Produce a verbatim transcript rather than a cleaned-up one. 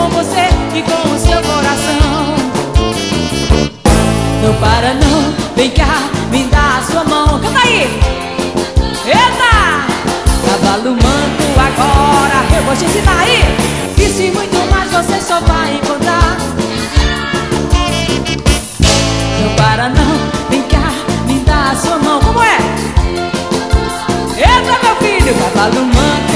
com você e com o seu coração. Não para não, vem cá, me dá a sua mão. Canta aí! Eita! Cavalo manto agora, eu vou te ensinar aí. Isso e muito mais você só vai encontrar. Não para não, vem cá, me dá a sua mão. Como é? Eita, meu filho! Cavalo manto